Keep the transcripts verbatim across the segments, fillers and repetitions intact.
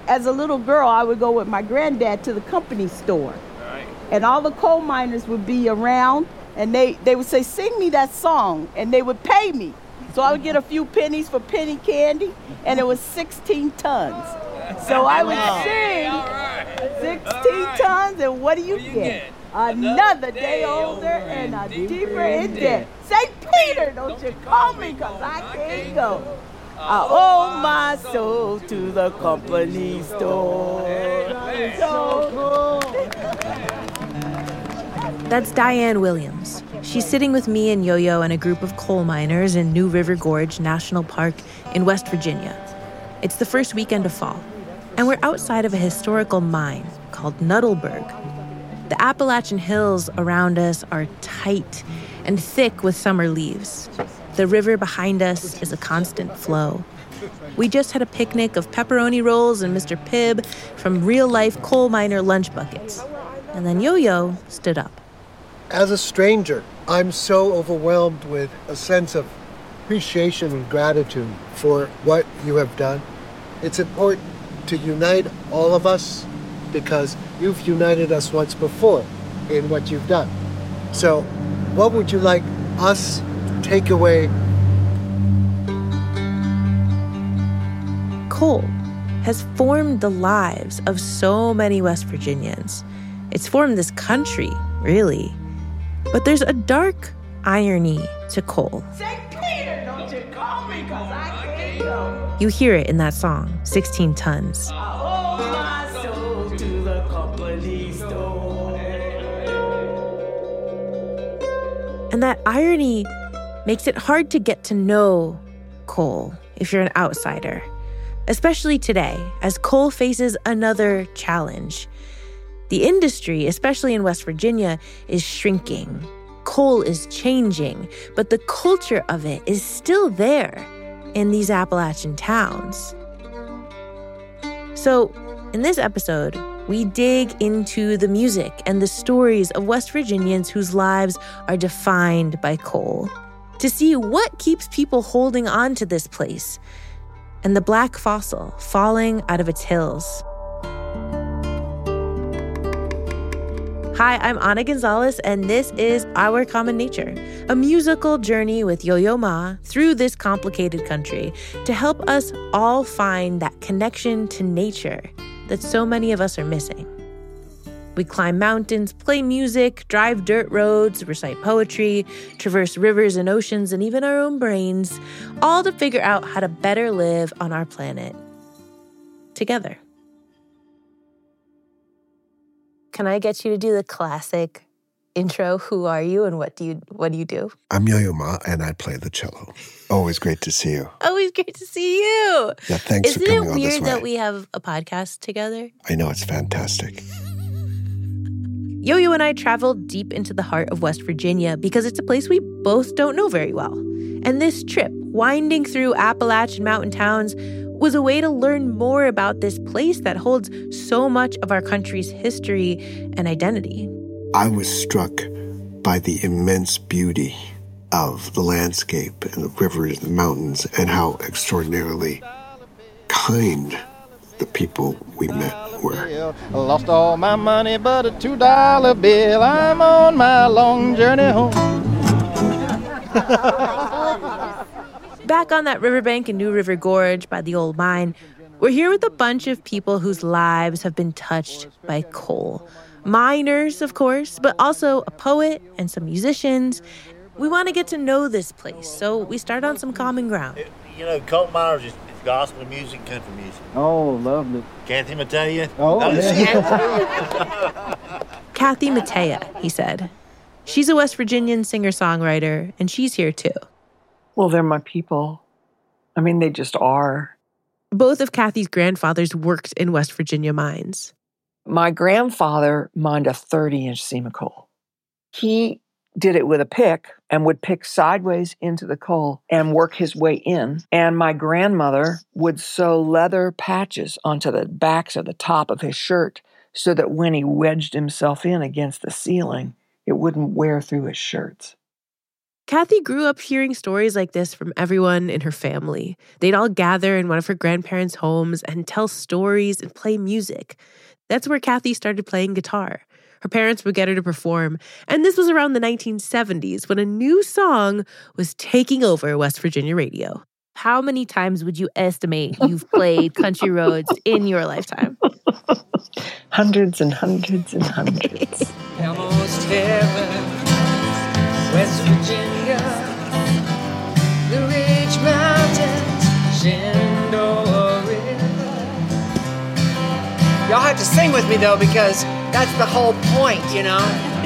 as a little girl, I would go with my granddad to the company store. Right. And all the coal miners would be around, and they, they would say, sing me that song, and they would pay me. So I would get a few pennies for penny candy, and it was sixteen tons. So I would sing sixteen tons, and what do you get? Another day older and a deeper in debt. Saint Peter, don't you call me, because I can't go. I owe my soul to the company store. That's Diane Williams. She's sitting with me and Yo-Yo and a group of coal miners in New River Gorge National Park in West Virginia. It's the first weekend of fall, and we're outside of a historical mine called Nuttleberg. The Appalachian hills around us are tight and thick with summer leaves. The river behind us is a constant flow. We just had a picnic of pepperoni rolls and Mister Pibb from real-life coal miner lunch buckets. And then Yo-Yo stood up. As a stranger, I'm so overwhelmed with a sense of appreciation and gratitude for what you have done. It's important to unite all of us because you've united us once before in what you've done. So, what would you like us to take away? Coal has formed the lives of so many West Virginians. It's formed this country, really. But there's a dark irony to coal. Saint Peter, don't you call me, because I can't go. You hear it in that song, sixteen tons. I owe my soul to the company store. And that irony makes it hard to get to know coal if you're an outsider, especially today, as coal faces another challenge. The industry, especially in West Virginia, is shrinking. Coal is changing, but the culture of it is still there in these Appalachian towns. So, in this episode, we dig into the music and the stories of West Virginians whose lives are defined by coal, to see what keeps people holding on to this place and the black fossil falling out of its hills. Hi, I'm Ana Gonzalez, and this is Our Common Nature, a musical journey with Yo-Yo Ma through this complicated country to help us all find that connection to nature that so many of us are missing. We climb mountains, play music, drive dirt roads, recite poetry, traverse rivers and oceans, and even our own brains, all to figure out how to better live on our planet together. Can I get you to do the classic intro? Who are you and what do you what do you do? I'm Yo-Yo Ma and I play the cello. Always great to see you. Always great to see you. Yeah, thanks Isn't for coming it all this weird way. that we have a podcast together? I know, it's fantastic. Yo-Yo and I traveled deep into the heart of West Virginia because it's a place we both don't know very well. And this trip, winding through Appalachian mountain towns, was a way to learn more about this place that holds so much of our country's history and identity. I was struck by the immense beauty of the landscape and the rivers and the mountains and how extraordinarily kind the people we met were. Lost all my money but a two dollar bill. I'm on my long journey home. Back on that riverbank in New River Gorge by the old mine, we're here with a bunch of people whose lives have been touched by coal. Miners, of course, but also a poet and some musicians. We want to get to know this place, so we start on some common ground. You know, coal miners is gospel music, country music. Oh, lovely. Kathy Mattea. Oh, no, yeah. Kathy Mattea, he said. She's a West Virginian singer-songwriter, and she's here too. Well, they're my people. I mean, they just are. Both of Kathy's grandfathers worked in West Virginia mines. My grandfather mined a thirty-inch seam of coal. He did it with a pick and would pick sideways into the coal and work his way in. And my grandmother would sew leather patches onto the backs of the top of his shirt so that when he wedged himself in against the ceiling, it wouldn't wear through his shirts. Kathy grew up hearing stories like this from everyone in her family. They'd all gather in one of her grandparents' homes and tell stories and play music. That's where Kathy started playing guitar. Her parents would get her to perform, and this was around the nineteen seventies when a new song was taking over West Virginia radio. How many times would you estimate you've played Country Roads in your lifetime? Hundreds and hundreds and hundreds. Almost heaven, West Virginia, the Ridge Mountains, Shenandoah River. Y'all have to sing with me, though, because that's the whole point, you know?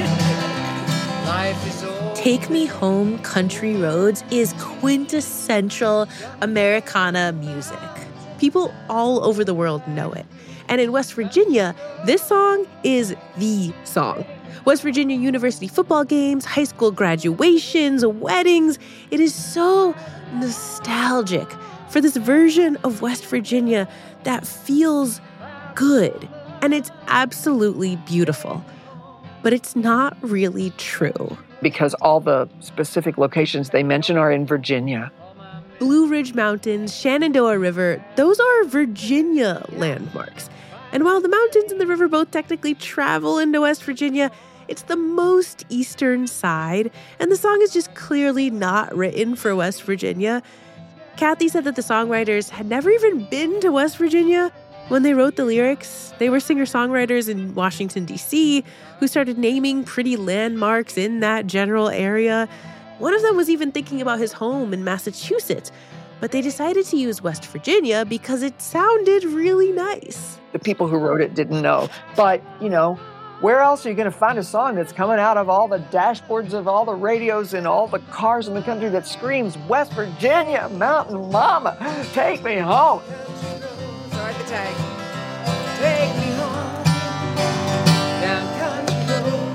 Life is old. Take Me Home, Country Roads is quintessential Americana music. People all over the world know it. And in West Virginia, this song is the song. West Virginia University football games, high school graduations, weddings. It is so nostalgic for this version of West Virginia that feels good. And it's absolutely beautiful. But it's not really true. Because all the specific locations they mention are in Virginia. Blue Ridge Mountains, Shenandoah River, those are Virginia landmarks. And while the mountains and the river both technically travel into West Virginia, it's the most eastern side, and the song is just clearly not written for West Virginia. Kathy said that the songwriters had never even been to West Virginia. When they wrote the lyrics, they were singer-songwriters in Washington, D C, who started naming pretty landmarks in that general area. One of them was even thinking about his home in Massachusetts, but they decided to use West Virginia because it sounded really nice. The people who wrote it didn't know. But, you know, where else are you going to find a song that's coming out of all the dashboards of all the radios and all the cars in the country that screams, West Virginia, Mountain Mama, take me home. Start the tag. Take me home, down country road.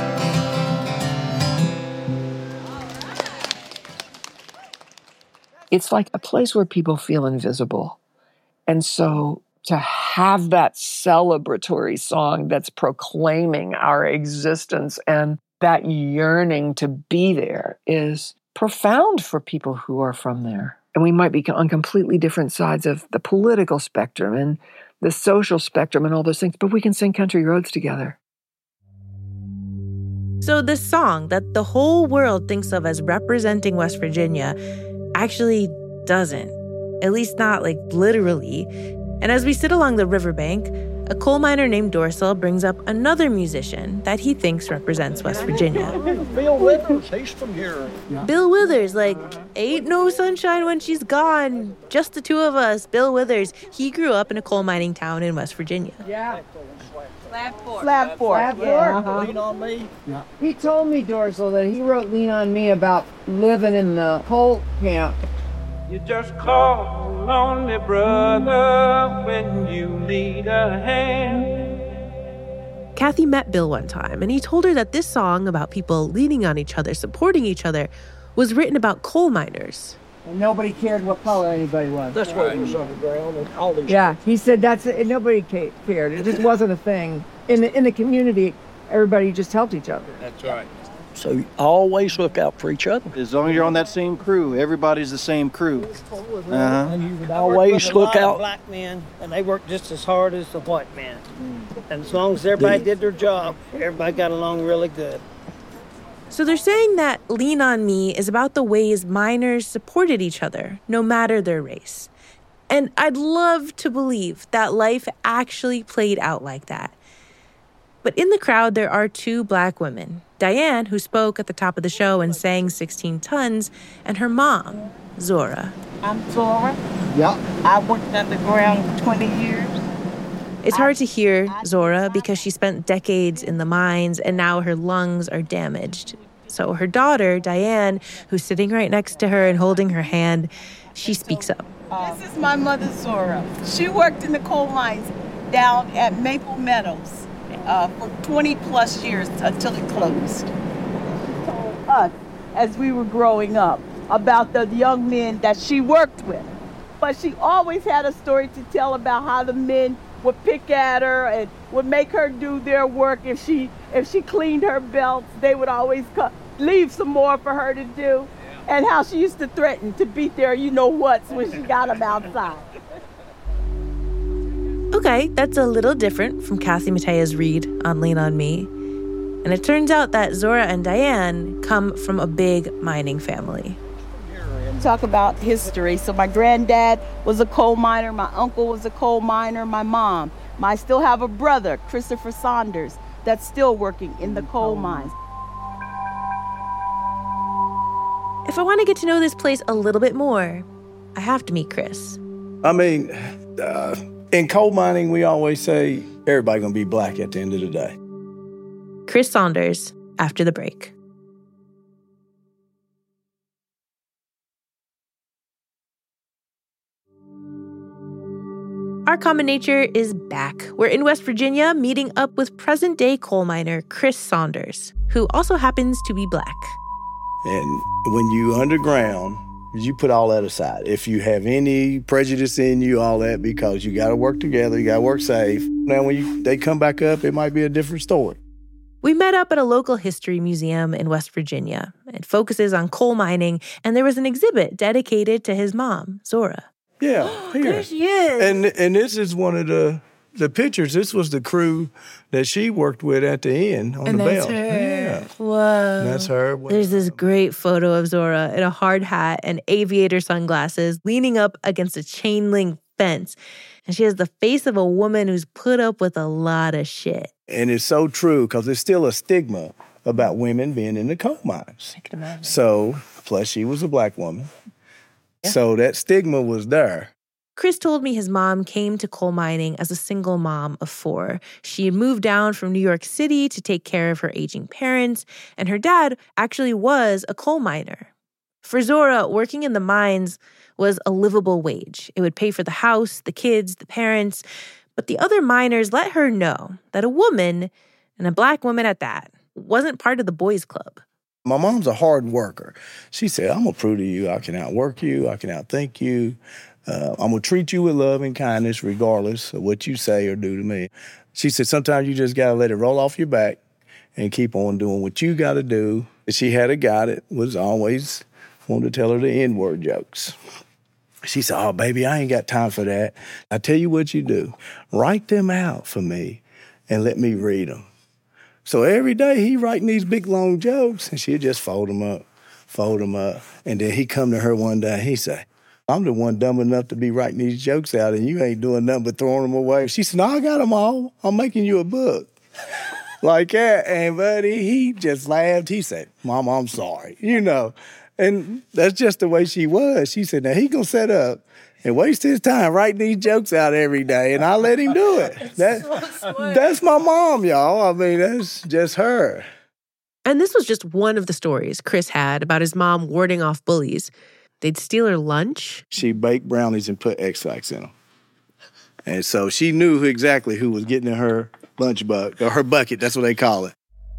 It's like a place where people feel invisible. And so to have that celebratory song that's proclaiming our existence and that yearning to be there is profound for people who are from there. And we might be on completely different sides of the political spectrum and the social spectrum and all those things, but we can sing Country Roads together. So this song that the whole world thinks of as representing West Virginia actually doesn't, at least not like literally. And as we sit along the riverbank, a coal miner named Dorsal brings up another musician that he thinks represents West Virginia. Bill Withers, he's from here. Yeah. Bill Withers, like, ain't no sunshine when she's gone. Just the two of us. Bill Withers, he grew up in a coal mining town in West Virginia. Yeah. Slab Fork. Slab Fork. Slab Fork. Yeah. Uh-huh. Lean on me. Yeah. He told me, Dorsal, that he wrote Lean on Me about living in the coal camp. You just call on me, brother, when you need a hand. Kathy met Bill one time, and he told her that this song about people leaning on each other, supporting each other, was written about coal miners. And nobody cared what color anybody was. That's why it was underground and all these. Yeah, he said that's it. Nobody cared. It just wasn't a thing. In the in the community, everybody just helped each other. That's right. So always look out for each other. As long as you're on that same crew, everybody's the same crew. Uh-huh. And you would always look a lot out. Of black men, and they worked just as hard as the white men. And as long as everybody did their job, everybody got along really good. So they're saying that Lean on Me is about the ways miners supported each other, no matter their race. And I'd love to believe that life actually played out like that. But in the crowd, there are two black women. Diane, who spoke at the top of the show and sang sixteen tons, and her mom, Zora. I'm Zora. Yeah. I worked underground twenty years. It's hard to hear Zora because she spent decades in the mines and now her lungs are damaged. So her daughter, Diane, who's sitting right next to her and holding her hand, she speaks up. This is my mother, Zora. She worked in the coal mines down at Maple Meadows. Uh, for twenty plus years until it closed. She told us as we were growing up about the young men that she worked with. But she always had a story to tell about how the men would pick at her and would make her do their work. If she if she cleaned her belts, they would always co- leave some more for her to do. And how she used to threaten to beat their you-know-whats when she got them outside. Okay, that's a little different from Kathy Matea's read on Lean on Me. And it turns out that Zora and Diane come from a big mining family. Talk about history. So my granddad was a coal miner. My uncle was a coal miner. My mom. I still have a brother, Christopher Saunders, that's still working in the coal mines. If I want to get to know this place a little bit more, I have to meet Chris. I mean, uh, in coal mining, we always say everybody's going to be black at the end of the day. Chris Saunders, after the break. Our Common Nature is back. We're in West Virginia meeting up with present-day coal miner Chris Saunders, who also happens to be black. And when you underground, you put all that aside. If you have any prejudice in you, all that, because you got to work together, you got to work safe. Now, when you, they come back up, it might be a different story. We met up at a local history museum in West Virginia. It focuses on coal mining, and there was an exhibit dedicated to his mom, Zora. Yeah, here. There she is. And and this is one of the the pictures. This was the crew that she worked with at the end on and the that's bell. Her. Yeah. Whoa. And that's her. There's this great photo of Zora in a hard hat and aviator sunglasses leaning up against a chain link fence. And she has the face of a woman who's put up with a lot of shit. And it's so true because there's still a stigma about women being in the coal mines. I can imagine. So, plus she was a black woman. Yeah. So that stigma was there. Chris told me his mom came to coal mining as a single mom of four. She had moved down from New York City to take care of her aging parents, and her dad actually was a coal miner. For Zora, working in the mines was a livable wage. It would pay for the house, the kids, the parents. But the other miners let her know that a woman, and a black woman at that, wasn't part of the boys' club. My mom's a hard worker. She said, I'm going to prove to you I can outwork you, I can outthink you. Uh, I'm going to treat you with love and kindness regardless of what you say or do to me. She said, sometimes you just got to let it roll off your back and keep on doing what you got to do. She had a guy that was always wanted to tell her the N-word jokes. She said, oh, baby, I ain't got time for that. I tell you what you do. Write them out for me and let me read them. So every day he writing these big, long jokes, and she'd just fold them up, fold them up. And then he come to her one day, he say, I'm the one dumb enough to be writing these jokes out, and you ain't doing nothing but throwing them away. She said, no, I got them all. I'm making you a book. Like that. And buddy, he just laughed. He said, Mom, I'm sorry. You know. And that's just the way she was. She said, now he gonna set up and waste his time writing these jokes out every day, and I let him do it. That, so that's my mom, y'all. I mean, that's just her. And this was just one of the stories Chris had about his mom warding off bullies. They'd steal her lunch. She baked brownies and put X-Lax in them. And so she knew who exactly who was getting in her lunch bucket, or her bucket, that's what they call it.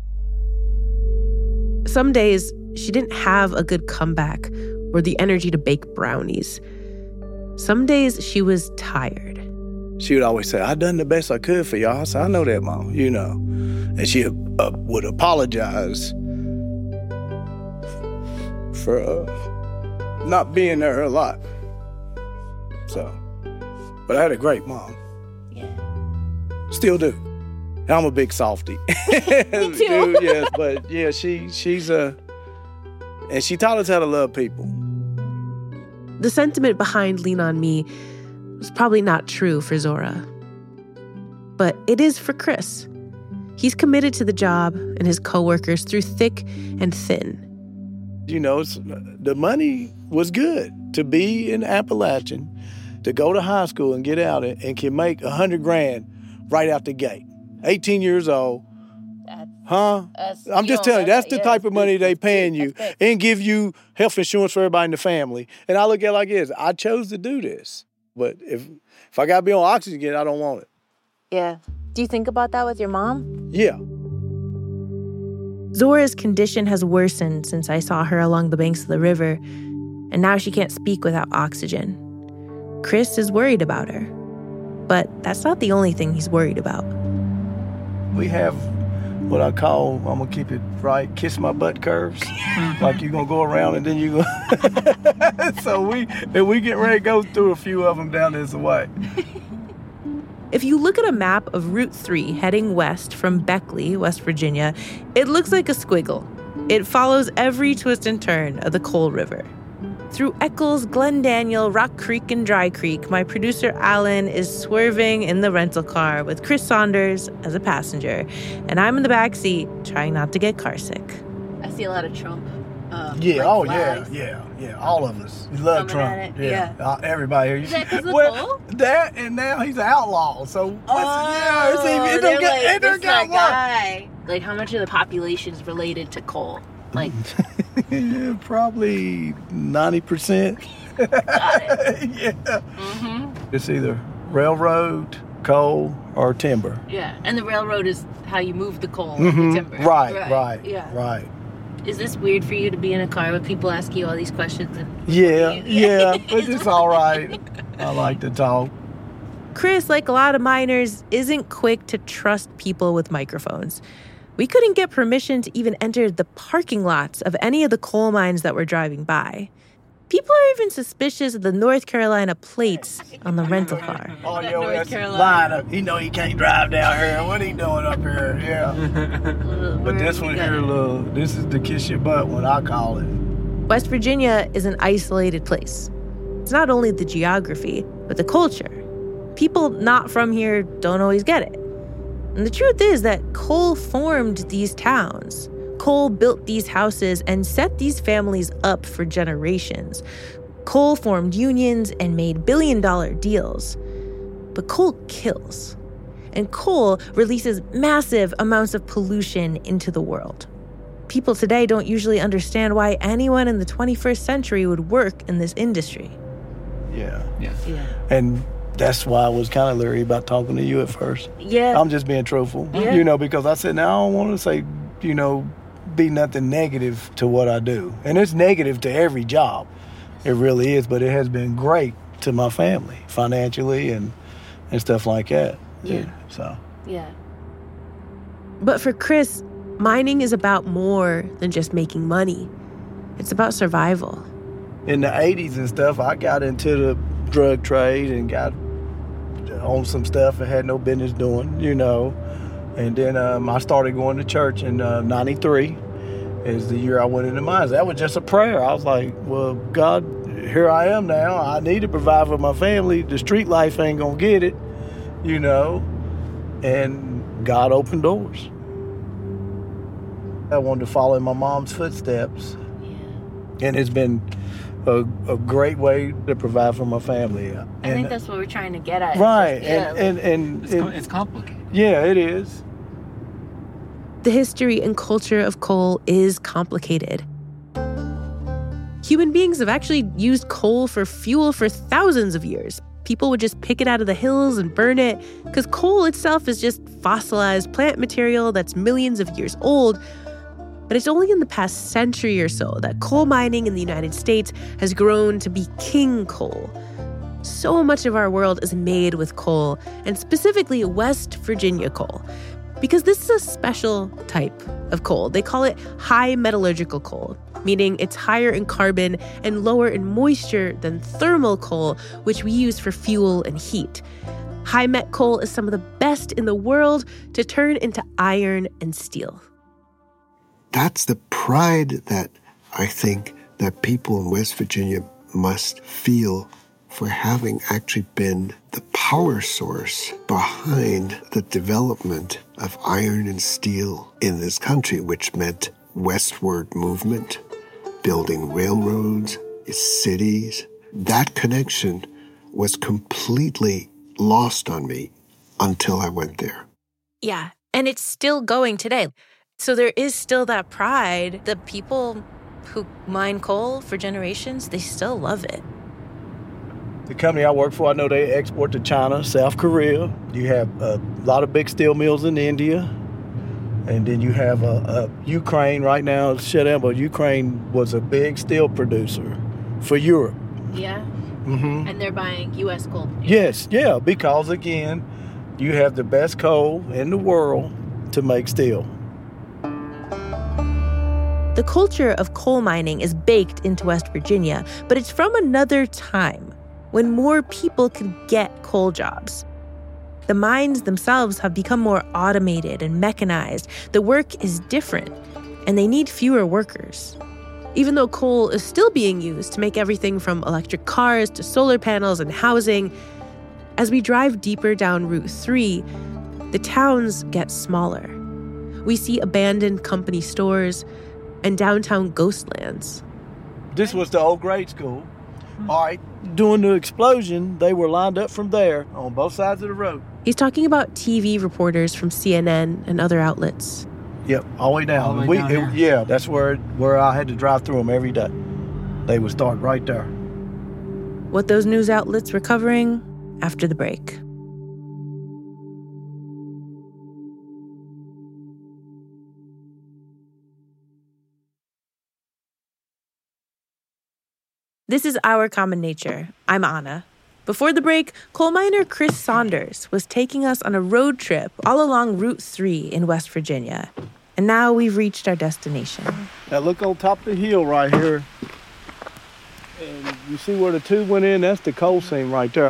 Some days, she didn't have a good comeback or the energy to bake brownies. Some days, she was tired. She would always say, I done the best I could for y'all. I said, I know that, Mom, you know. And she uh, would apologize for uh, not being there a lot. So, but I had a great mom. Yeah. Still do. I'm a big softie. Me too. Dude, yes, but yeah, she she's a, and she taught us how to love people. The sentiment behind Lean on Me was probably not true for Zora. But it is for Chris. He's committed to the job and his coworkers through thick and thin. You know, it's, the money was good to be in Appalachian, to go to high school and get out and, and can make a hundred grand right out the gate. eighteen years old. That's, huh? That's, I'm just telling you, that's the type of money they paying you and give you health insurance for everybody in the family. And I look at it like this. I chose to do this. But if if I got to be on oxygen again, I don't want it. Yeah. Do you think about that with your mom? Yeah. Zora's condition has worsened since I saw her along the banks of the river, and now she can't speak without oxygen. Chris is worried about her, but that's not the only thing he's worried about. We have what I call, I'm going to keep it right, kiss my butt curves. Like you're going to go around and then you go. So we, and we get ready to go through a few of them down this way. If you look at a map of Route three heading west from Beckley, West Virginia, it looks like a squiggle. It follows every twist and turn of the Coal River. Through Eccles, Glen Daniel, Rock Creek, and Dry Creek, my producer Alan is swerving in the rental car with Chris Saunders as a passenger, and I'm in the back seat trying not to get carsick. I see a lot of Trump. Um, yeah, like oh flags. yeah, yeah, yeah. All of us. We love Coming Trump. at it, yeah. Uh, everybody here. Is that 'cause of well, coal? That and now he's an outlaw. So Oh, yeah, it's even, it they're don't get, like, it don't this get that worse. guy. Like, how much of the population is related to coal? Like, yeah, probably ninety percent. got it. Yeah. Mm-hmm. It's either railroad, coal, or timber. Yeah, and the railroad is how you move the coal Mhm. and the timber. Right, right, yeah. right. Is this weird for you to be in a car with people ask you all these questions? And Yeah, yeah, but it's all right. I like to talk. Chris, like a lot of miners, isn't quick to trust people with microphones. We couldn't get permission to even enter the parking lots of any of the coal mines that we're driving by. People are even suspicious of the North Carolina plates on the rental car. Oh, yo, North that's Carolina. line up. He know he can't drive down here. What he doing up here? Yeah. But this one here, look, this is the kiss your butt one, I call it. West Virginia is an isolated place. It's not only the geography, but the culture. People not from here don't always get it. And the truth is that coal formed these towns. Coal built these houses and set these families up for generations. Coal formed unions and made billion-dollar deals. But coal kills. And coal releases massive amounts of pollution into the world. People today don't usually understand why anyone in the twenty-first century would work in this industry. Yeah. Yeah. yeah. And that's why I was kind of leery about talking to you at first. Yeah. I'm just being truthful. Yeah. You know, because I said, now I don't want to say, you know, be nothing negative to what I do. And it's negative to every job. It really is, but it has been great to my family, financially and, and stuff like that. Yeah. So. Yeah. But for Chris, mining is about more than just making money. It's about survival. In the eighties and stuff, I got into the drug trade and got on some stuff I had no business doing, you know. And then um, I started going to church in uh, ninety-three. Is the year I went into mines. That was just a prayer. I was like, well, God, here I am now. I need to provide for my family. The street life ain't gonna get it, you know. And God opened doors. I wanted to follow in my mom's footsteps. And it's been a, a great way to provide for my family. I and, think that's what we're trying to get at. Right. Yeah. And, and, and, it's, and it's complicated. Yeah, it is. The history and culture of coal is complicated. Human beings have actually used coal for fuel for thousands of years. People would just pick it out of the hills and burn it, because coal itself is just fossilized plant material that's millions of years old. But it's only in the past century or so that coal mining in the United States has grown to be king coal. So much of our world is made with coal, and specifically West Virginia coal, because this is a special type of coal. They call it high metallurgical coal, meaning it's higher in carbon and lower in moisture than thermal coal, which we use for fuel and heat. High met coal is some of the best in the world to turn into iron and steel. That's the pride that I think that people in West Virginia must feel for having actually been the power source behind the development of iron and steel in this country, which meant westward movement, building railroads, cities. That connection was completely lost on me until I went there. Yeah, and it's still going today. So there is still that pride. The people who mine coal for generations, they still love it. The company I work for, I know they export to China, South Korea. You have a lot of big steel mills in India. And then you have a, a Ukraine right now, shut down, but Ukraine was a big steel producer for Europe. Yeah. Mm-hmm. And they're buying U S coal. Yes, yeah, because again, you have the best coal in the world to make steel. The culture of coal mining is baked into West Virginia, but it's from another time, when more people could get coal jobs. The mines themselves have become more automated and mechanized. The work is different, and they need fewer workers. Even though coal is still being used to make everything from electric cars to solar panels and housing, as we drive deeper down Route three, the towns get smaller. We see abandoned company stores and downtown ghostlands. This was the old grade school. All right, during the explosion, they were lined up from there on both sides of the road. He's talking about T V reporters from C N N and other outlets. Yep, all the way down. All the way we, down it, yeah, that's where where I had to drive through them every day. They would start right there. What those news outlets were covering after the break. This is Our Common Nature. I'm Anna. Before the break, coal miner Chris Saunders was taking us on a road trip all along Route three in West Virginia. And now we've reached our destination. Now look on top of the hill right here. And you see where the tube went in? That's the coal seam right there.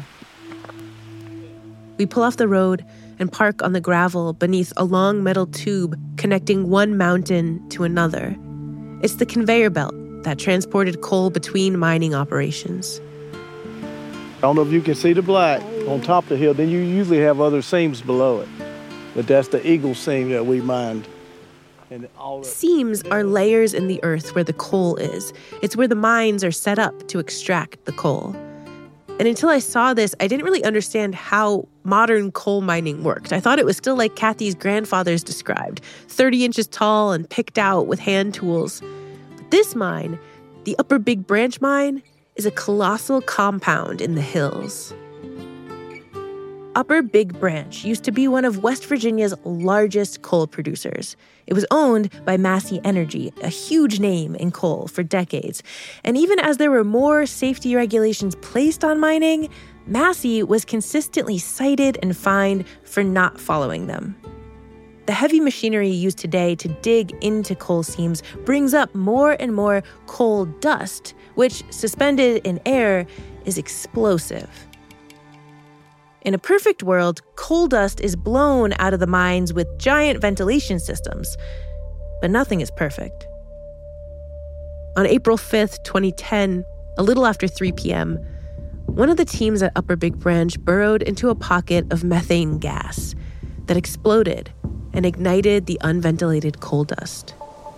We pull off the road and park on the gravel beneath a long metal tube connecting one mountain to another. It's the conveyor belt that transported coal between mining operations. I don't know if you can see the black on top of the hill. Then you usually have other seams below it. But that's the eagle seam that we mined. And all the- Seams are layers in the earth where the coal is. It's where the mines are set up to extract the coal. And until I saw this, I didn't really understand how modern coal mining worked. I thought it was still like Kathy's grandfathers described, thirty inches tall and picked out with hand tools. But this mine, the Upper Big Branch mine, is a colossal compound in the hills. Upper Big Branch used to be one of West Virginia's largest coal producers. It was owned by Massey Energy, a huge name in coal for decades. And even as there were more safety regulations placed on mining, Massey was consistently cited and fined for not following them. The heavy machinery used today to dig into coal seams brings up more and more coal dust, which, suspended in air, is explosive. In a perfect world, coal dust is blown out of the mines with giant ventilation systems. But nothing is perfect. On April fifth, twenty ten, a little after three p.m., one of the teams at Upper Big Branch burrowed into a pocket of methane gas that exploded and ignited the unventilated coal dust.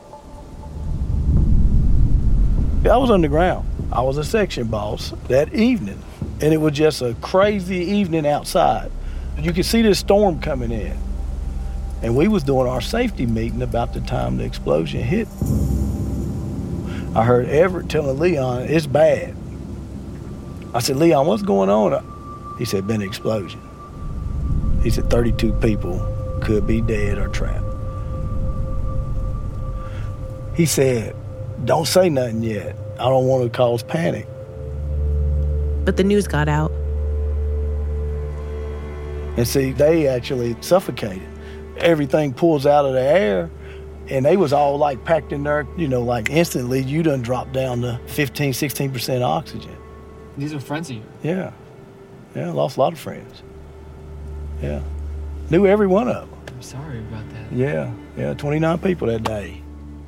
I was underground. I was a section boss that evening, and it was just a crazy evening outside. You could see this storm coming in, and we was doing our safety meeting about the time the explosion hit. I heard Everett telling Leon, it's bad. I said, Leon, what's going on? He said, been an explosion. He said, thirty-two people could be dead or trapped. He said, don't say nothing yet. I don't want to cause panic. But the news got out. And see, they actually suffocated. Everything pulls out of the air, and they was all like packed in there, you know, like instantly you done dropped down to fifteen, sixteen percent oxygen. These are friends of yours? Yeah. Yeah, I lost a lot of friends. Yeah. Knew every one of them. I'm sorry about that. Yeah, yeah, twenty-nine people that day.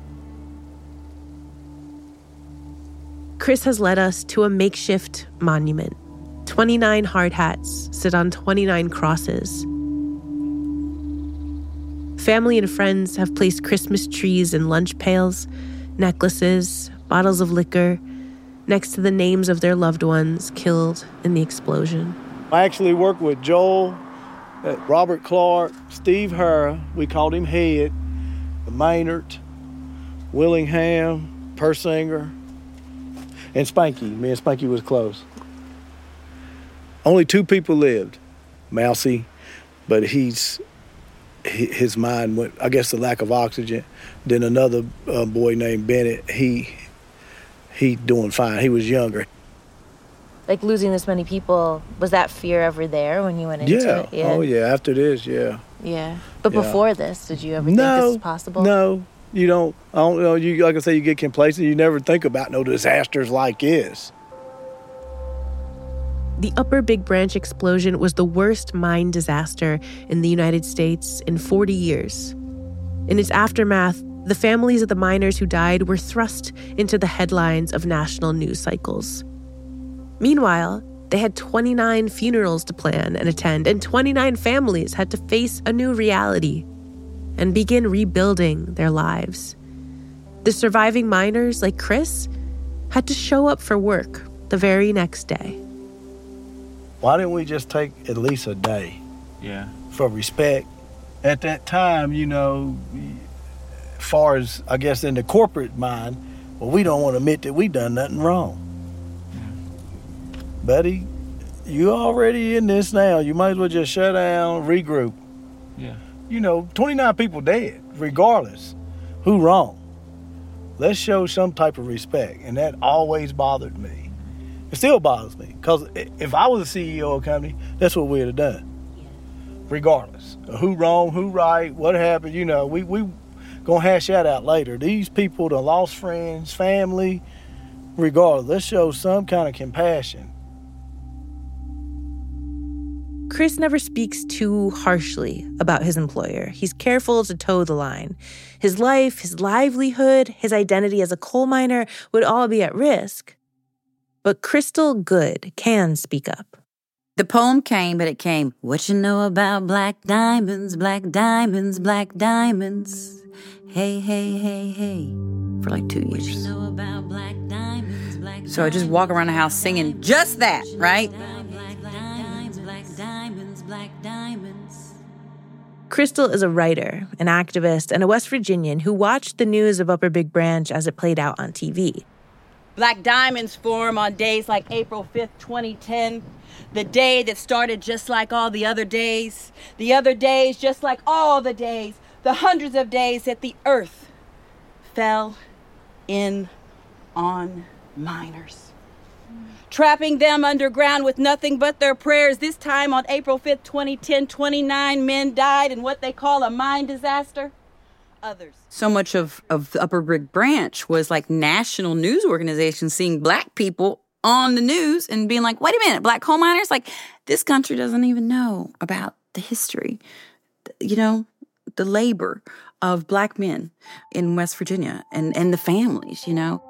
Chris has led us to a makeshift monument. twenty-nine hard hats sit on twenty-nine crosses. Family and friends have placed Christmas trees and lunch pails, necklaces, bottles of liquor, next to the names of their loved ones killed in the explosion. I actually worked with Joel, Robert Clark, Steve Hara, we called him Head, Maynard, Willingham, Persinger, and Spanky. Me and Spanky was close. Only two people lived, Mousy, but he's his mind went, I guess the lack of oxygen. Then another uh, boy named Bennett, he he doing fine. He was younger. Like losing this many people, was that fear ever there when you went into Yeah. it? Yeah. Oh, yeah. After this, yeah. Yeah. But Yeah. before this, did you ever no, think this was possible? No, You don't, I don't know, you, like I say, you get complacent. You never think about no disasters like this. The Upper Big Branch explosion was the worst mine disaster in the United States in forty years. In its aftermath, the families of the miners who died were thrust into the headlines of national news cycles. Meanwhile, they had twenty-nine funerals to plan and attend, and twenty-nine families had to face a new reality and begin rebuilding their lives. The surviving miners, like Chris, had to show up for work the very next day. Why didn't we just take at least a day? Yeah. For respect? At that time, you know, as far as, I guess, in the corporate mind, well, we don't want to admit that we done nothing wrong. Yeah. Buddy, you already in this now. You might as well just shut down, regroup. Yeah. You know, twenty-nine people dead, regardless. Who wrong? Let's show some type of respect. And that always bothered me. It still bothers me. Because if I was a C E O of a company, that's what we'd have done. Regardless of who wrong, who right, what happened, you know, we we gonna hash that out later. These people done lost friends, family, regardless. Let's show some kind of compassion. Chris never speaks too harshly about his employer. He's careful to toe the line. His life, his livelihood, his identity as a coal miner would all be at risk. But Crystal Good can speak up. The poem came, but it came, what you know about black diamonds, black diamonds, black diamonds. Hey, hey, hey, hey. For like two years. What you know about black diamonds, black so I just walk around the house singing just that, right? Crystal is a writer, an activist, and a West Virginian who watched the news of Upper Big Branch as it played out on T V. Black diamonds form on days like April fifth, twenty ten, the day that started just like all the other days, the other days just like all the days, the hundreds of days that the earth fell in on miners. Trapping them underground with nothing but their prayers. This time on April fifth, twenty ten, twenty-nine men died in what they call a mine disaster. Others. So much of, of the Upper Big Branch was like national news organizations seeing black people on the news and being like, wait a minute, black coal miners? Like, this country doesn't even know about the history, you know, the labor of black men in West Virginia and, and the families, you know.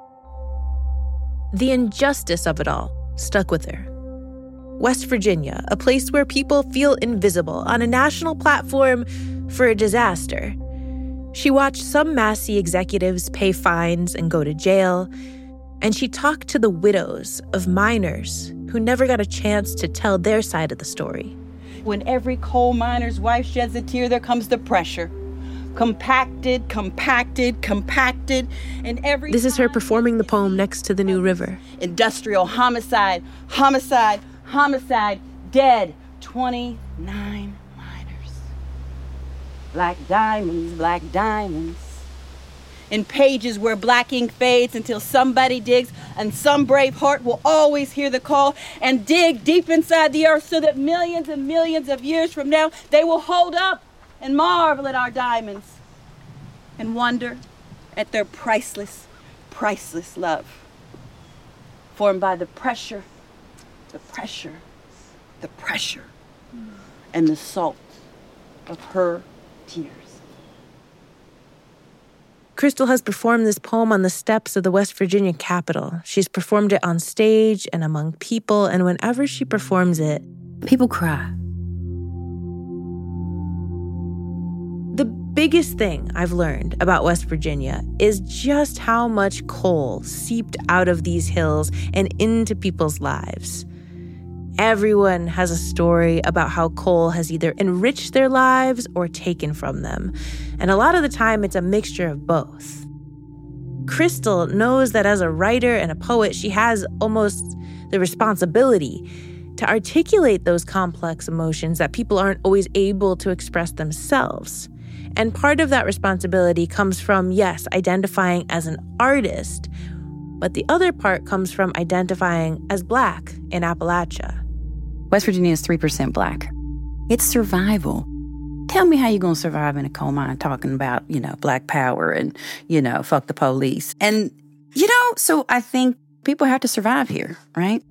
The injustice of it all stuck with her. West Virginia, a place where people feel invisible on a national platform for a disaster. She watched some Massey executives pay fines and go to jail, and she talked to the widows of miners who never got a chance to tell their side of the story. When every coal miner's wife sheds a tear, there comes the pressure. Compacted, compacted, compacted, and every This is her performing the poem next to the New River. Industrial homicide, homicide, homicide, dead, twenty-nine miners. Black diamonds, black diamonds. In pages where black ink fades until somebody digs, and some brave heart will always hear the call and dig deep inside the earth so that millions and millions of years from now, they will hold up and marvel at our diamonds and wonder at their priceless, priceless love. Formed by the pressure, the pressure, the pressure, and the salt of her tears. Crystal has performed this poem on the steps of the West Virginia Capitol. She's performed it on stage and among people, and whenever she performs it, people cry. The biggest thing I've learned about West Virginia is just how much coal seeped out of these hills and into people's lives. Everyone has a story about how coal has either enriched their lives or taken from them. And a lot of the time, it's a mixture of both. Crystal knows that as a writer and a poet, she has almost the responsibility to articulate those complex emotions that people aren't always able to express themselves. And part of that responsibility comes from, yes, identifying as an artist, but the other part comes from identifying as Black in Appalachia. West Virginia is three percent Black. It's survival. tell me how you're going to survive in a coal mine talking about, you know, black power and, you know, fuck the police. And, you know, so I think people have to survive here, right?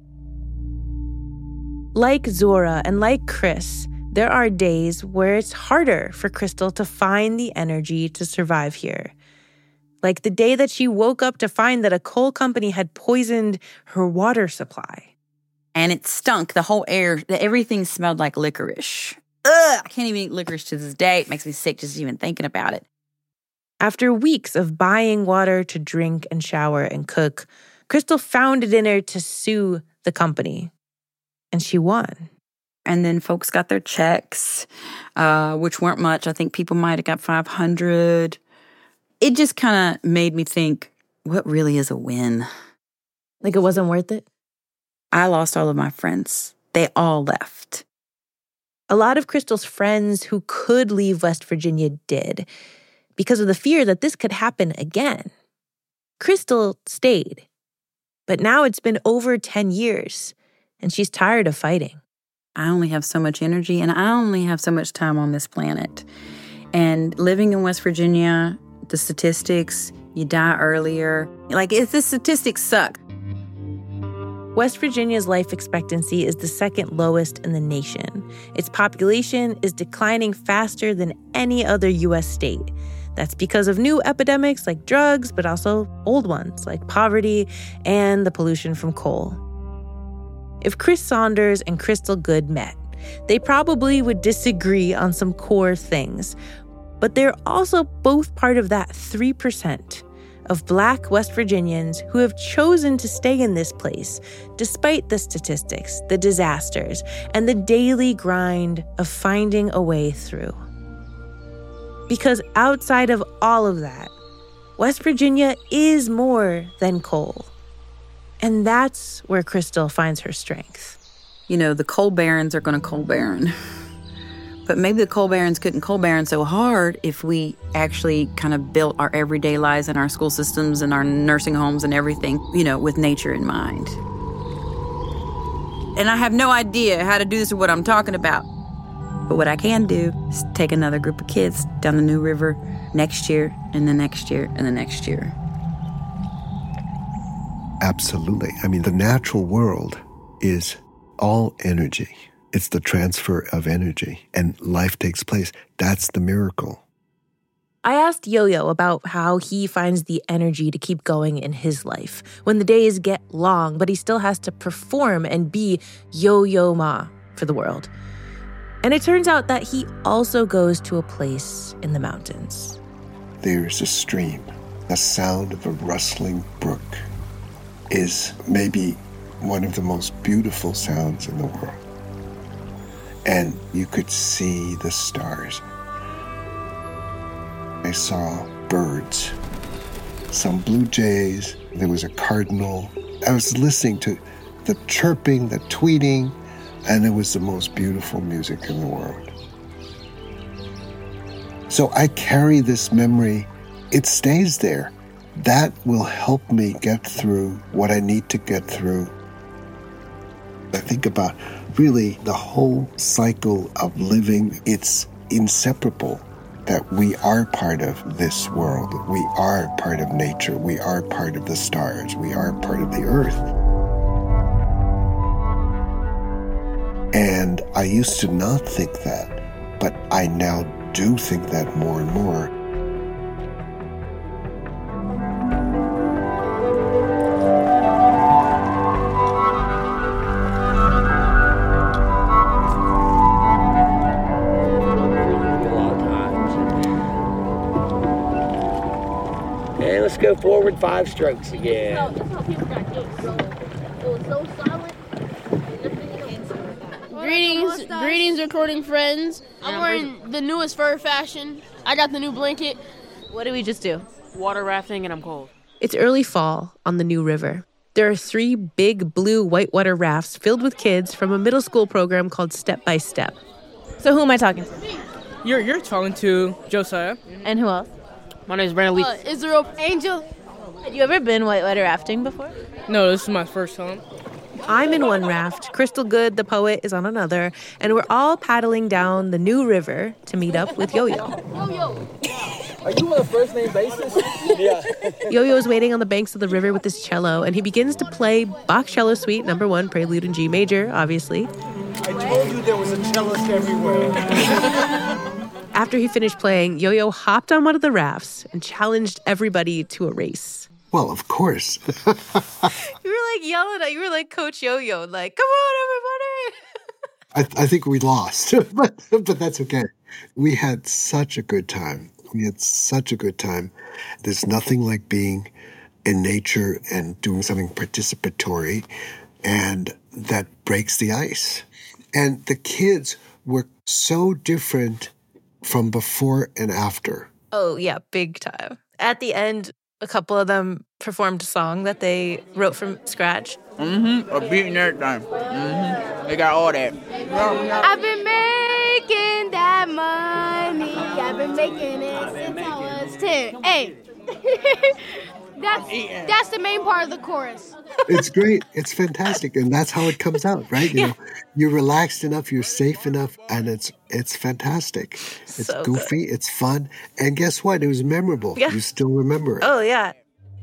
Like Zora and like Chris, there are days where it's harder for Crystal to find the energy to survive here. Like the day that she woke up to find that a coal company had poisoned her water supply. And it stunk. The whole air, everything smelled like licorice. Ugh, I can't even eat licorice to this day. It makes me sick just even thinking about it. After weeks of buying water to drink and shower and cook, Crystal found it in her to sue the company. And she won. And then folks got their checks, uh, which weren't much. I think people might have got five hundred dollars. It just kind of made me think, what really is a win? Like it wasn't worth it? I lost all of my friends. They all left. A lot of Crystal's friends who could leave West Virginia did, because of the fear that this could happen again. Crystal stayed. But now it's been over ten years, and she's tired of fighting. I only have so much energy, and I only have so much time on this planet. And living in West Virginia, the statistics, you die earlier. Like, if the statistics suck. West Virginia's life expectancy is the second lowest in the nation. Its population is declining faster than any other U S state. That's because of new epidemics like drugs, but also old ones like poverty and the pollution from coal. If Chris Saunders and Crystal Good met, they probably would disagree on some core things. But they're also both part of that three percent of Black West Virginians who have chosen to stay in this place, despite the statistics, the disasters, and the daily grind of finding a way through. Because outside of all of that, West Virginia is more than coal. And that's where Crystal finds her strength. You know, the coal barons are going to coal baron. But maybe the coal barons couldn't coal baron so hard if we actually kind of built our everyday lives and our school systems and our nursing homes and everything, you know, with nature in mind. And I have no idea how to do this or what I'm talking about. But what I can do is take another group of kids down the New River next year and the next year and the next year. Absolutely. I mean, the natural world is all energy. It's the transfer of energy, and life takes place. That's the miracle. I asked Yo-Yo about how he finds the energy to keep going in his life when the days get long, but he still has to perform and be Yo-Yo Ma for the world. And it turns out that he also goes to a place in the mountains. There's a stream. The sound of a rustling brook is maybe one of the most beautiful sounds in the world. And you could see the stars. I saw birds, some blue jays, there was a cardinal. I was listening to the chirping, the tweeting, and it was the most beautiful music in the world. So I carry this memory. It stays there. That will help me get through what I need to get through. I think about really the whole cycle of living. It's inseparable that we are part of this world. We are part of nature. We are part of the stars. We are part of the earth. And I used to not think that, but I now do think that more and more. Let's go forward five strokes again. That's how, that's how people got killed, bro. It was so silent. Greetings, greetings, recording friends. I'm wearing the newest fur fashion. I got the new blanket. What did we just do? Water rafting, and I'm cold. It's early fall on the New River. There are three big blue whitewater rafts filled with kids from a middle school program called Step by Step. So who am I talking to? You're you're talking to Josiah. And who else? My name is Brandon Lee. Uh, Israel Angel. Had you ever been whitewater rafting before? No, this is my first time. I'm in one raft, Crystal Good, the poet, is on another, and we're all paddling down the New River to meet up with Yo-Yo. Yo-Yo! Are you on a first-name basis? Yeah. Yo-Yo is waiting on the banks of the river with his cello, and he begins to play Bach Cello Suite number one, Prelude in G major, obviously. I told you there was a cellist everywhere. After he finished playing, Yo-Yo hopped on one of the rafts and challenged everybody to a race. Well, of course. You were like yelling at, you were like Coach Yo-Yo, like, come on, I, everybody. I think we lost, but, but that's okay. We had such a good time. We had such a good time. There's nothing like being in nature and doing something participatory, and that breaks the ice. And the kids were so different from before and after. Oh, yeah, big time. At the end, a couple of them performed a song that they wrote from scratch. Mm-hmm. A beat and everything. Mm-hmm. They got all that. I've been making that money. I've been making it since I was ten. Hey, that's that's the main part of the chorus. It's great. It's fantastic. And that's how it comes out, right? You Yeah. know, you're relaxed enough, you're safe enough, and it's it's fantastic. It's So goofy, it's fun. And guess what? It was memorable. Yeah. You still remember it. Oh, yeah.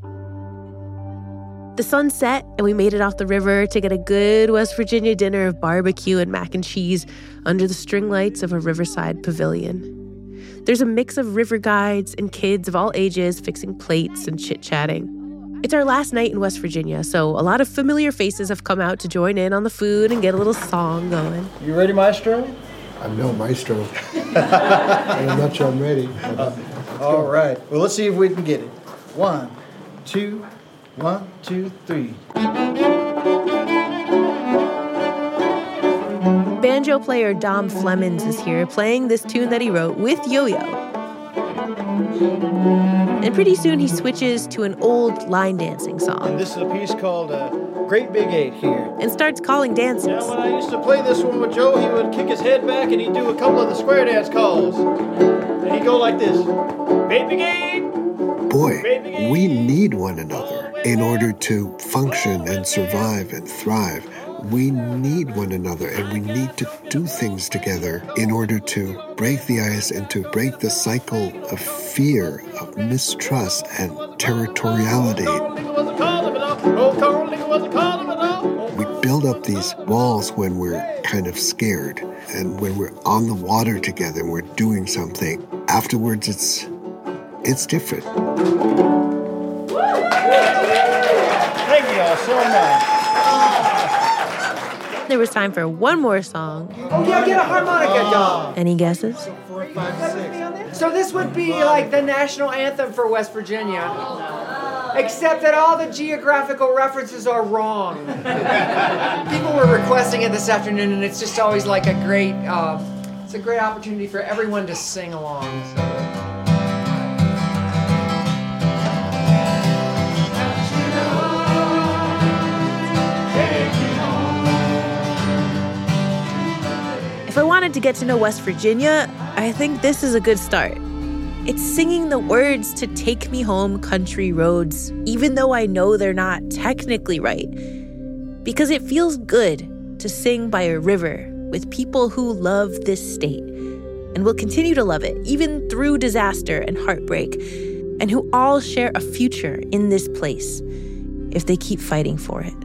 The sun set, and we made it off the river to get a good West Virginia dinner of barbecue and mac and cheese under the string lights of a riverside pavilion. There's a mix of river guides and kids of all ages fixing plates and chit-chatting. It's our last night in West Virginia, so a lot of familiar faces have come out to join in on the food and get a little song going. You ready, Maestro? I'm no maestro. I'm not sure I'm ready. All right. Well, let's see if we can get it. One, two, one, two, three. Banjo player Dom Flemons is here playing this tune that he wrote with Yo-Yo. And pretty soon he switches to an old line dancing song This is a piece called uh, Great Big Eight here. and starts calling dances. Now, when I used to play this one with Joe, he would kick his head back and he'd do a couple of the square dance calls. And he'd go like this. Great Big Eight. Boy, we need one another in order to function and survive and thrive. We need one another, and we need to do things together in order to break the ice and to break the cycle of fear, of mistrust, and territoriality. We build up these walls when we're kind of scared, and when we're on the water together and we're doing something. Afterwards, it's it's different. Thank you all so much. There was time for one more song. Oh, yeah, get a harmonica, dog. Any guesses? So this would be like the national anthem for West Virginia. Except that all the geographical references are wrong. People were requesting it this afternoon, and it's just always like a great, uh, it's a great opportunity for everyone to sing along. So. If I wanted to get to know West Virginia, I think this is a good start. It's singing the words to Take Me Home Country Roads, even though I know they're not technically right. Because it feels good to sing by a river with people who love this state and will continue to love it, even through disaster and heartbreak, and who all share a future in this place if they keep fighting for it.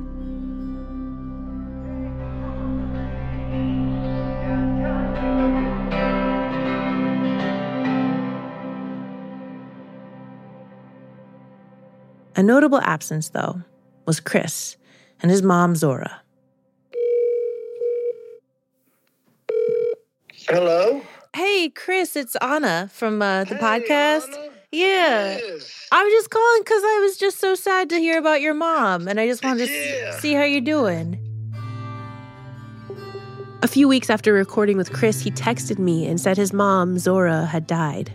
A notable absence, though, was Chris and his mom, Zora. Hello? Hey, Chris, it's Anna from uh, the hey, podcast. Anna? Yeah. Yes. I was just calling because I was just so sad to hear about your mom, and I just wanted yeah. to see how you're doing. A few weeks after recording with Chris, he texted me and said his mom, Zora, had died.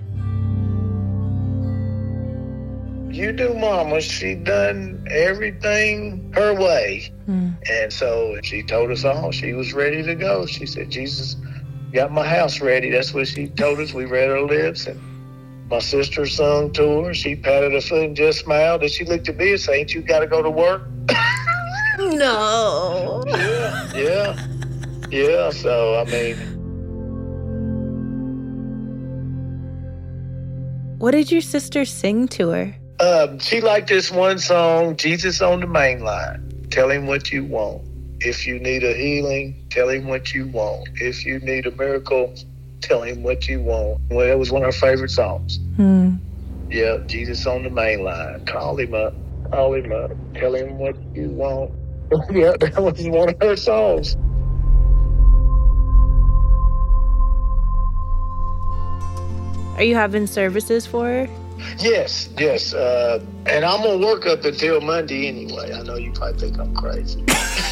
You do, Mama. She done everything her way. Mm. And so she told us all she was ready to go. She said, Jesus got my house ready. That's what she told us. We read her lips. And my sister sung to her. She patted her foot and just smiled. And she looked at me and said, ain't you got to go to work? No. Yeah, yeah, yeah. So, I mean. What did your sister sing to her? Um, she liked this one song, Jesus on the Main Line. Tell him what you want. If you need a healing, tell him what you want. If you need a miracle, tell him what you want. Well, it was one of her favorite songs. Hmm. Yeah, Jesus on the Main Line. Call him up. Call him up. Tell him what you want. Yeah, that was one of her songs. Are you having services for her? Yes, yes. Uh, and I'm going to work up until Monday anyway. I know you probably think I'm crazy.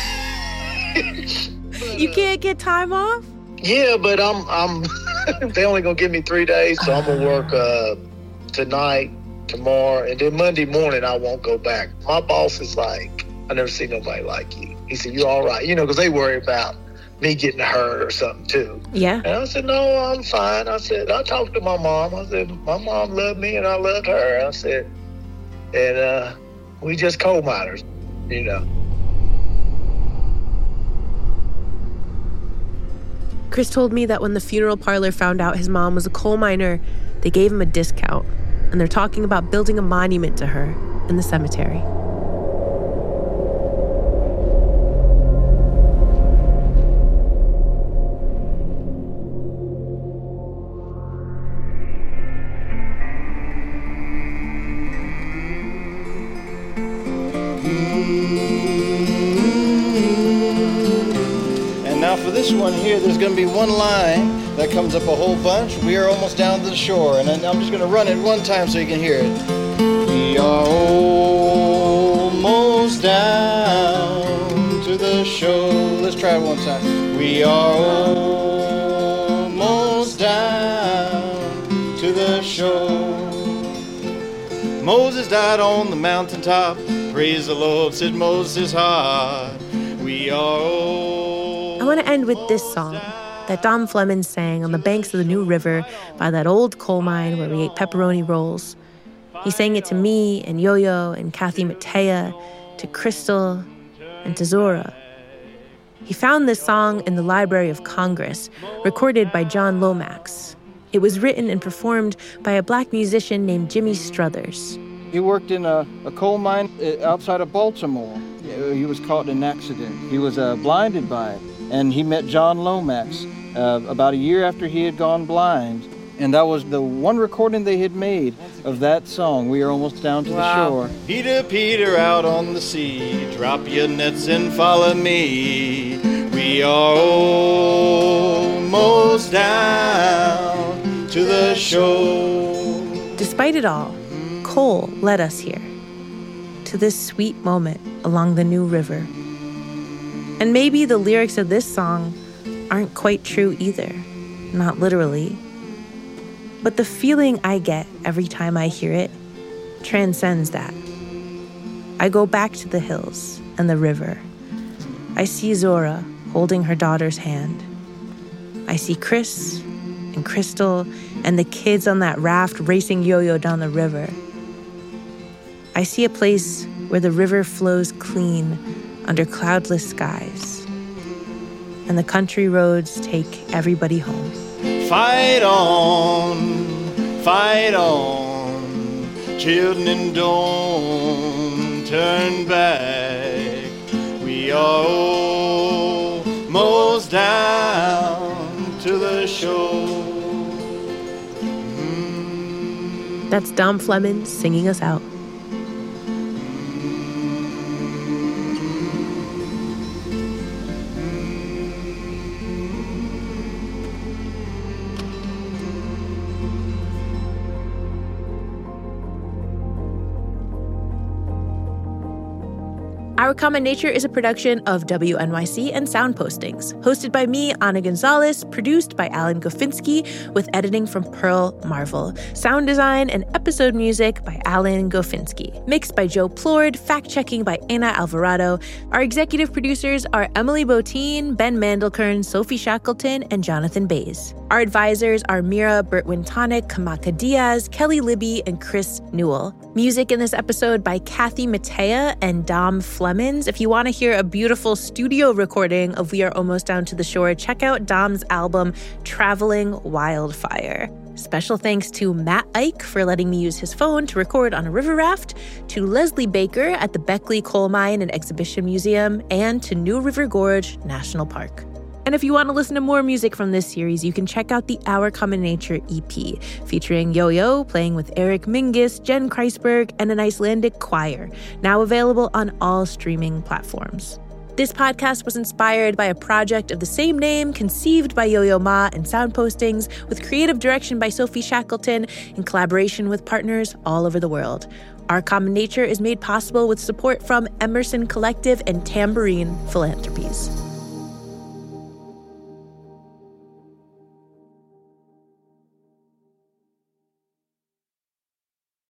You can't get time off? Yeah, but I'm, I'm they only going to give me three days, so I'm going to work uh, tonight, tomorrow, and then Monday morning I won't go back. My boss is like, I never seen nobody like you. He said, you're all right. You know, because they worry about me getting hurt or something too. Yeah. And I said, no, I'm fine. I said, I talked to my mom. I said, my mom loved me and I loved her. I said, and uh, we just coal miners, you know. Chris told me that when the funeral parlor found out his mom was a coal miner, they gave him a discount, and they're talking about building a monument to her in the cemetery. For this one here, there's going to be one line that comes up a whole bunch. We are almost down to the shore, and I'm just going to run it one time so you can hear it. We are almost down to the shore. Let's try it one time. We are almost down to the shore. Moses died on the mountaintop. Praise the Lord, said Moses' heart. We are all I want to end with this song that Dom Fleming sang on the banks of the New River by that old coal mine where we ate pepperoni rolls. He sang it to me and Yo-Yo and Kathy Mattea, to Crystal and to Zora. He found this song in the Library of Congress, recorded by John Lomax. It was written and performed by a black musician named Jimmy Struthers. He worked in a, a coal mine outside of Baltimore. He was caught in an accident. He was uh, blinded by it. And he met John Lomax uh, about a year after he had gone blind. And that was the one recording they had made of that song, We Are Almost Down to wow. the Shore. Peter, Peter, out on the sea, drop your nets and follow me. We are almost down to the shore. Despite it all, coal led us here, to this sweet moment along the New River. And maybe the lyrics of this song aren't quite true either, not literally. But the feeling I get every time I hear it transcends that. I go back to the hills and the river. I see Zora holding her daughter's hand. I see Chris and Crystal and the kids on that raft racing Yo-Yo down the river. I see a place where the river flows clean under cloudless skies, and the country roads take everybody home. Fight on, fight on, children, and don't turn back. We are almost down to the shore. Mm. That's Dom Fleming singing us out. Our Common Nature is a production of W N Y C and Sound Postings, hosted by me, Ana Gonzalez, produced by Alan Gofinski, with editing from Pearl Marvel, sound design and episode music by Alan Gofinski, mixed by Joe Plord, fact-checking by Ana Alvarado. Our executive producers are Emily Botine, Ben Mandelkern, Sophie Shackleton, and Jonathan Bays. Our advisors are Mira Bertwin-Tonic, Kamaka Diaz, Kelly Libby, and Chris Newell. Music in this episode by Kathy Mattea and Dom Flemons. If you want to hear a beautiful studio recording of We Are Almost Down to the Shore, check out Dom's album, Traveling Wildfire. Special thanks to Matt Ike for letting me use his phone to record on a river raft, to Leslie Baker at the Beckley Coal Mine and Exhibition Museum, and to New River Gorge National Park. And if you want to listen to more music from this series, you can check out the Our Common Nature E P, featuring Yo-Yo playing with Eric Mingus, Jen Kreisberg, and an Icelandic choir, now available on all streaming platforms. This podcast was inspired by a project of the same name, conceived by Yo-Yo Ma and Sound Postings, with creative direction by Sophie Shackleton, in collaboration with partners all over the world. Our Common Nature is made possible with support from Emerson Collective and Tambourine Philanthropies.